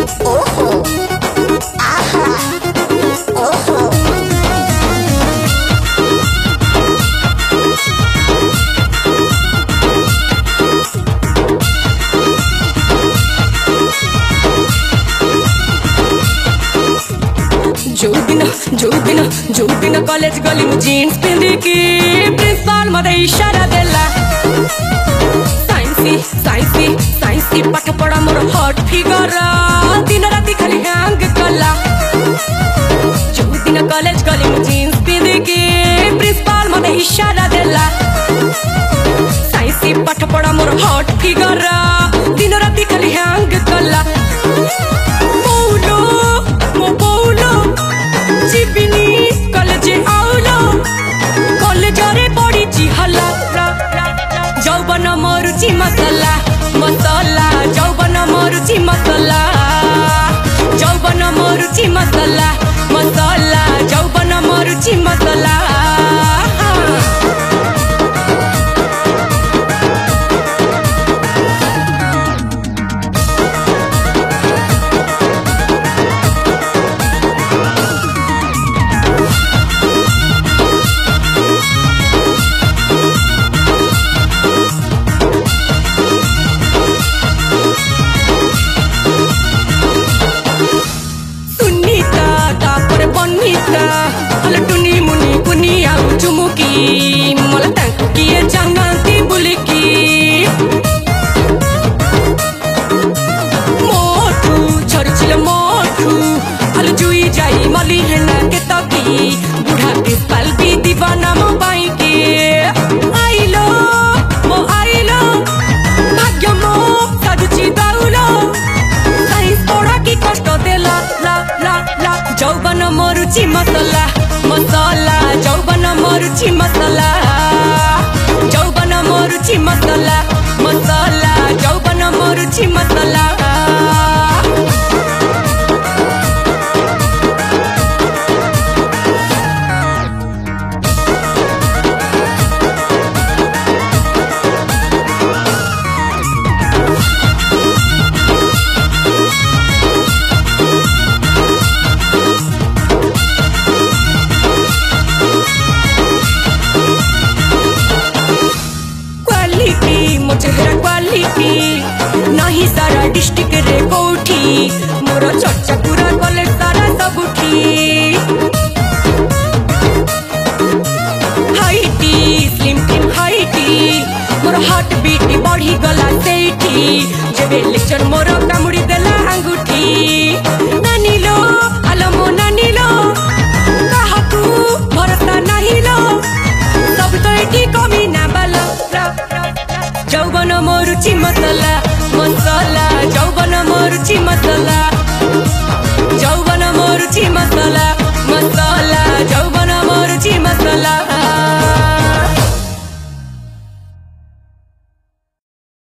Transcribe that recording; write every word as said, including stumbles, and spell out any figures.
जो दिन जो दिन जो दिन कॉलेज गली में जीन्स पिंदी की प्रिंसिपल मते इशारा देला साइंसी साइंसी साइंसी पाठ पढ़ा मोर हॉट फिगर दिन राति खाली हैंग कला जो दिन कॉलेज गली में जीन्स पिंदी की प्रिंसिपल मते इशारा देला साइंसी पाठ पढ़ा मोर हॉट फिगर दिन राति खाली हैंग कला जौबन मरुची मसला मसला जौबन मरुची मसला जौबन मरुची मसला मसला जौबन मरुची मसला टुनी मुनी कुनी आउ चुमुकी मला तांको किए चाहती बुलिकी मोठू छरचिल मोठू अल जुई जाई मली हेना के तकी बुढ़ा प्रिंसिपल भी दीवाना मो बाई के आइलो मो आइलो भाग्य मो साजुची दाउलो साइंस पढ़ा की कष्ट देला ला ला ला जौबन मरुची मसला मसला जौबन मरुची मसला जौबन मरुची मसला मसला जौबन मरुची मसला चेहरा क्वालिटी नहीं सारा डिस्ट्रिक्ट रे कोठी मोर चर्चा पूरा कॉलेज सारा सब उठी हाइटी स्लिम टिम हाइटी मोर हार्ट बीट बढ़ी गला सेठी जेबे लेक्चर मोर